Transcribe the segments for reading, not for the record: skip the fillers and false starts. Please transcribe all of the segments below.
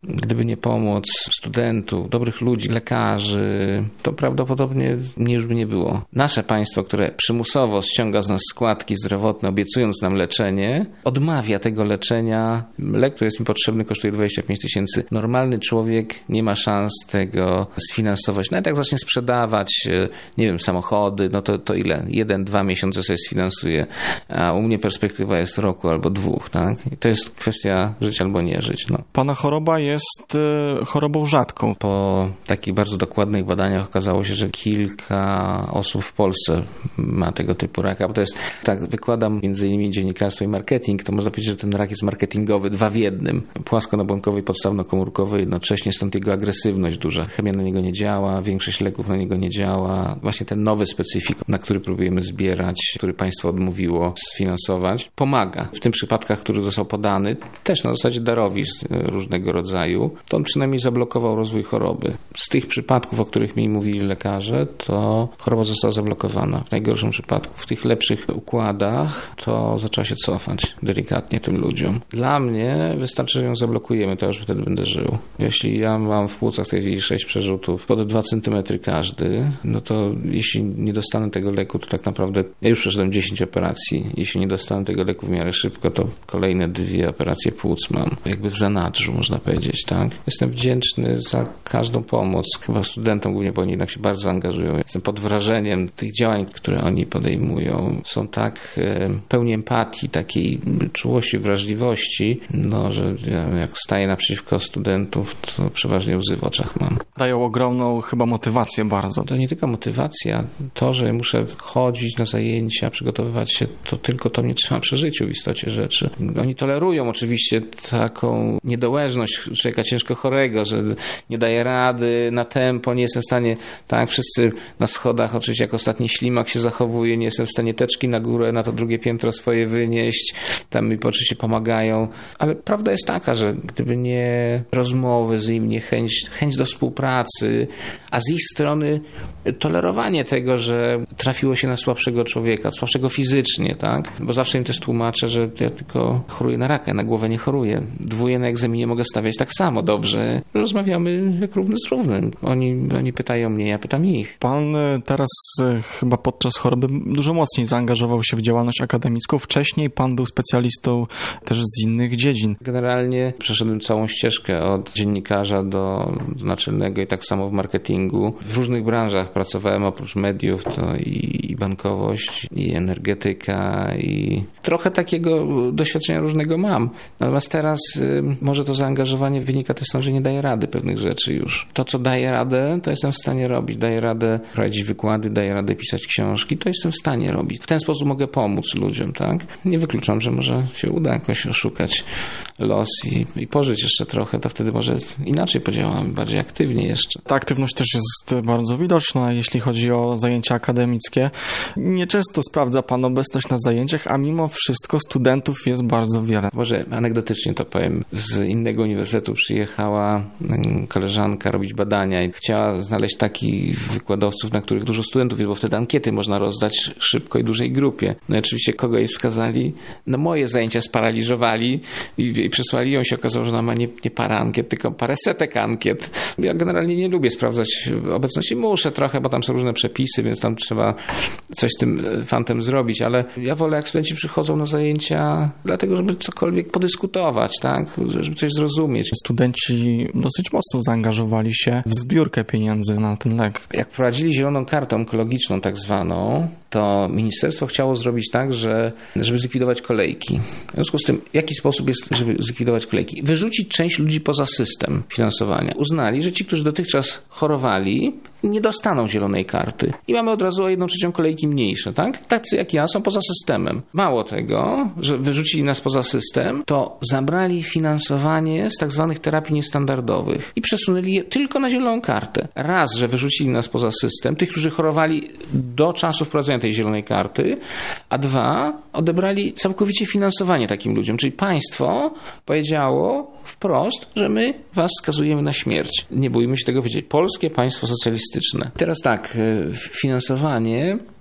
Gdyby nie pomoc studentów, dobrych ludzi, lekarzy, to prawdopodobnie mnie już by nie było. Nasze państwo, które przymusowo ściąga z nas składki zdrowotne, obiecując nam leczenie, odmawia tego leczenia. Lek, który jest mi potrzebny, kosztuje 25 000. Normalny człowiek nie ma szans tego sfinansować. Nawet jak zacznie sprzedawać, nie wiem, samochody, no to ile? 1-2 miesiące sobie sfinansuje, a u mnie perspektywa jest roku albo 2, tak? I to jest kwestia żyć albo nie żyć. No. Pana choroba jest chorobą rzadką. Po takich bardzo dokładnych badaniach okazało się, że kilka osób w Polsce ma tego typu raka, bo to jest, tak wykładam między innymi dziennikarstwo i marketing, to można powiedzieć, że ten rak jest marketingowy, 2 w 1. Płaskonabłonkowy i podstawnokomórkowy jednocześnie, stąd jego agresywność duża. Chemia na niego nie działa, większość leków na niego nie działa. Właśnie ten nowy specyfik, na który próbujemy zbierać, który państwo odmówiło sfinansować, pomaga. W tym przypadkach, który został podany, też na zasadzie darowizn różnego rodzaju, to on przynajmniej zablokował rozwój choroby. Z tych przypadków, o których mi mówili lekarze, to choroba została zablokowana. W najgorszym przypadku. W tych lepszych układach to zaczęła się cofać delikatnie tym ludziom. Dla mnie wystarczy, że ją zablokujemy, to już wtedy będę żył. Jeśli ja mam w płucach w tej chwili 6 przerzutów, pod 2 cm każdy, no to jeśli nie dostanę tego leku, to tak naprawdę ja już przeszedłem 10 operacji. Jeśli nie dostanę tego leku w miarę szybko, to kolejne 2 operacje płuc mam. Jakby w zanadrzu, można powiedzieć, tak? Jestem wdzięczny za każdą pomoc. Chyba studentom głównie, bo oni jednak się bardzo angażują. Jestem pod wrażeniem tych działań, które oni podejmują. Są tak pełni empatii, takiej czułości, wrażliwości, no, że ja jak staję naprzeciwko studentów, to przeważnie łzy w oczach mam. Dają ogromną chyba motywację bardzo. To nie tylko motywacja. To, że muszę chodzić na zajęcia, przygotowywać się, to tylko to mnie trzyma przy życiu w istocie rzeczy. Oni tolerują oczywiście taką niedołężność człowieka ciężko chorego, że nie daje rady na tempo, nie jestem w stanie, tak, wszyscy na schodach oczywiście jak ostatni ślimak się zachowuje, nie jestem w stanie teczki na górę, na to drugie piętro swoje wynieść, tam mi oczywiście pomagają, ale prawda jest taka, że gdyby nie rozmowy z nimi, nie chęć do współpracy, a z ich strony tolerowanie tego, że trafiło się na słabszego człowieka, słabszego fizycznie, tak? Bo zawsze im też tłumaczę, że ja tylko choruję na raka, ja na głowę nie choruję. 2 na egzaminie mogę stawiać tak samo dobrze. Rozmawiamy jak równy z równym. Oni pytają mnie, ja pytam ich. Pan teraz chyba podczas choroby dużo mocniej zaangażował się w działalność akademicką. Wcześniej pan był specjalistą też z innych dziedzin. Generalnie przeszedłem całą ścieżkę od dziennikarza do naczelnego i tak samo w marketingu. W różnych branżach pracowałem, oprócz mediów to i bankowość, i energetyka, i trochę takiego doświadczenia różnego mam. Natomiast teraz może to zaangażowanie wynika też stąd, że nie daję rady pewnych rzeczy już. To, co daję radę, to jestem w stanie robić. Daję radę prowadzić wykłady, daję radę pisać książki, to jestem w stanie robić. W ten sposób mogę pomóc ludziom, tak? Nie wykluczam, że może się uda jakoś oszukać los i pożyć jeszcze trochę, to wtedy może inaczej podziałamy, bardziej aktywnie jeszcze. Ta aktywność też jest bardzo widoczna, jeśli chodzi o zajęcia akademickie. Nieczęsto sprawdza pan obecność na zajęciach, a mimo wszystko studentów jest bardzo wiele. Może anegdotycznie to powiem. Z innego uniwersytetu przyjechała koleżanka robić badania i chciała znaleźć takich wykładowców, na których dużo studentów jest, bo wtedy ankiety można rozdać szybko i dużej grupie. No i oczywiście kogo jej wskazali? No moje zajęcia sparaliżowali i przesłali ją. Się okazało, że ona ma nie parę ankiet, tylko parę setek ankiet. Ja generalnie nie lubię sprawdzać obecności. Muszę trochę, bo tam są różne przepisy, więc tam trzeba coś z tym fantem zrobić, ale ja wolę, jak studenci przychodzą na zajęcia, dlatego, żeby cokolwiek podyskutować, tak? Żeby coś zrozumieć. Studenci dosyć mocno zaangażowali się w zbiórkę pieniędzy na ten lek. Jak wprowadzili zieloną kartę onkologiczną tak zwaną, to ministerstwo chciało zrobić tak, żeby zlikwidować kolejki. W związku z tym, jaki sposób jest, żeby zlikwidować kolejki? Wyrzucić część ludzi poza system finansowania. Uznali, że ci, którzy dotychczas chorowali, nie dostaną zielonej karty. I mamy od razu o 1/3 kolejki mniejsze, tak? Tacy jak ja są poza systemem. Mało tego, że wyrzucili nas poza system, to zabrali finansowanie z tak zwanych terapii niestandardowych i przesunęli je tylko na zieloną kartę. Raz, że wyrzucili nas poza system, tych, którzy chorowali do czasu wprowadzenia tej zielonej karty, a 2, odebrali całkowicie finansowanie takim ludziom. Czyli państwo powiedziało wprost, że my was skazujemy na śmierć. Nie bójmy się tego powiedzieć. Polskie państwo socjalistyczne. Teraz tak, finansowanie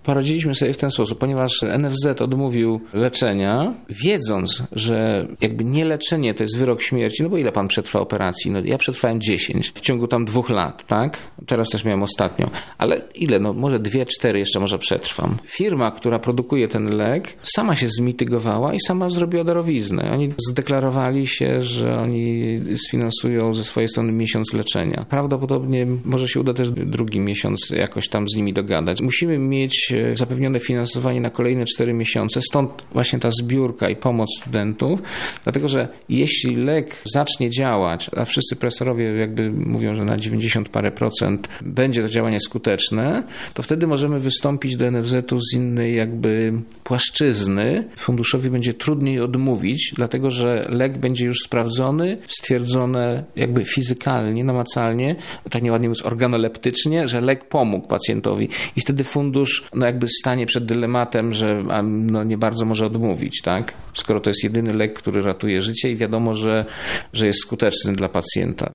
poradziliśmy sobie w ten sposób, ponieważ NFZ odmówił leczenia, wiedząc, że jakby nieleczenie to jest wyrok śmierci, no bo ile pan przetrwa operacji? No ja przetrwałem 10 w ciągu tam 2 lat, tak? Teraz też miałem ostatnią. Ale ile? No może 2-4 jeszcze może przetrwam. Firma, która produkuje ten lek, sama się zmitygowała i sama zrobiła darowiznę. Oni zdeklarowali się, że oni sfinansują ze swojej strony miesiąc leczenia. Prawdopodobnie może się uda też drugi miesiąc jakoś tam z nimi dogadać. Musimy mieć zapewnione finansowanie na kolejne 4 miesiące, stąd właśnie ta zbiórka i pomoc studentów, dlatego że jeśli lek zacznie działać, a wszyscy profesorowie jakby mówią, że na 90 parę procent będzie to działanie skuteczne, to wtedy możemy wystąpić do NFZ-u z innej jakby płaszczyzny. Funduszowi będzie trudniej odmówić, dlatego że lek będzie już sprawdzony, stwierdzone jakby fizykalnie, namacalnie, tak nieładnie mówiąc organoleptycznie, że lek pomógł pacjentowi i wtedy fundusz jakby stanie przed dylematem, że nie bardzo może odmówić, tak? Skoro to jest jedyny lek, który ratuje życie i wiadomo, że jest skuteczny dla pacjenta.